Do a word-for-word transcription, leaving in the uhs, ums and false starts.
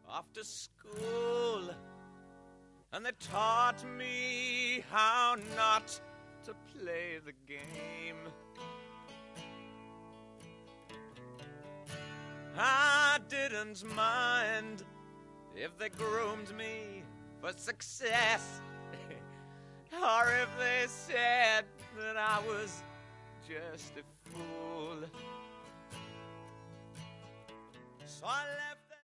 after school, and they taught me how not to play the game. I didn't mind if they groomed me for success, or if they said that I was just a fool. So I left